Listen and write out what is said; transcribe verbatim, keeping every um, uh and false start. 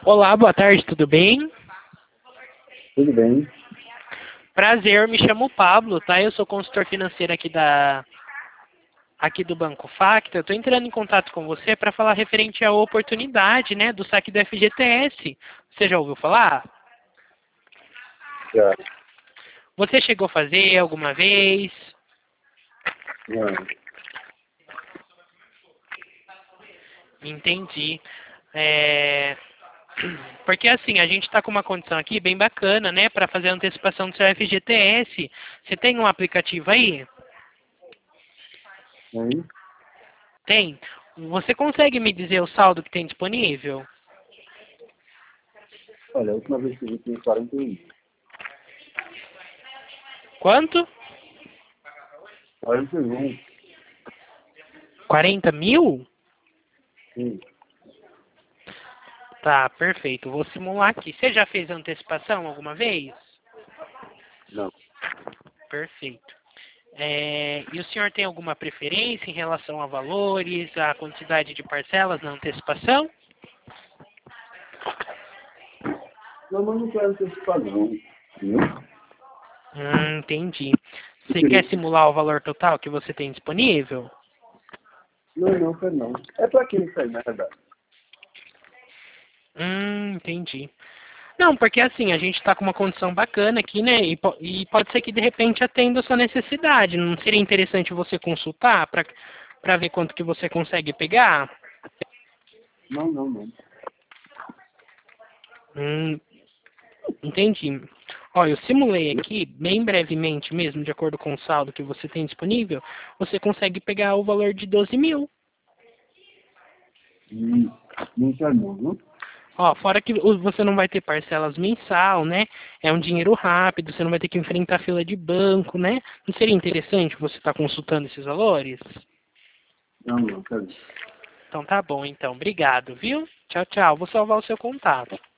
Olá, boa tarde, tudo bem? Tudo bem? Prazer, me chamo Pablo, tá? Eu sou consultor financeiro aqui da aqui do Banco Facta. Eu tô entrando em contato com você para falar referente à oportunidade, né, do saque do F G T S. Você já ouviu falar? Já. Você chegou a fazer alguma vez? Não. Entendi. É... Porque assim, a gente está com uma condição aqui bem bacana, né, para fazer a antecipação do seu F G T S. Você tem um aplicativo aí? Aí, Tem. Você consegue me dizer o saldo que tem disponível? olha, a última vez que eu vi tinha quarenta e um. Quanto? quarenta e um. Quarenta mil? Sim. Tá, perfeito. Vou simular aqui. Você já fez antecipação alguma vez? Não. Perfeito. É, e o senhor tem alguma preferência em relação a valores, a quantidade de parcelas na antecipação? Não, mas não quero antecipar não. Viu? Hum, entendi. Eu Você queria... quer simular o valor total que você tem disponível? Não, não, quero não. É pra quem isso aí, na verdade? Hum, entendi. Não, porque assim, a gente está com uma condição bacana aqui, né? E, po- e pode ser que de repente atenda a sua necessidade. Não seria interessante você consultar para para ver quanto que você consegue pegar? Não, não, não. Hum, entendi. Olha, eu simulei aqui, bem brevemente mesmo, de acordo com o saldo que você tem disponível, você consegue pegar o valor de doze mil. Hum, não quero não, viu? Ó, fora que o- você não vai ter parcelas mensal, né? É um dinheiro rápido, você não vai ter que enfrentar fila de banco, né? Não seria interessante você estar consultando esses valores? Não, não, quero não. Então tá bom, então. Obrigado, viu? Tchau, tchau. Vou salvar o seu contato.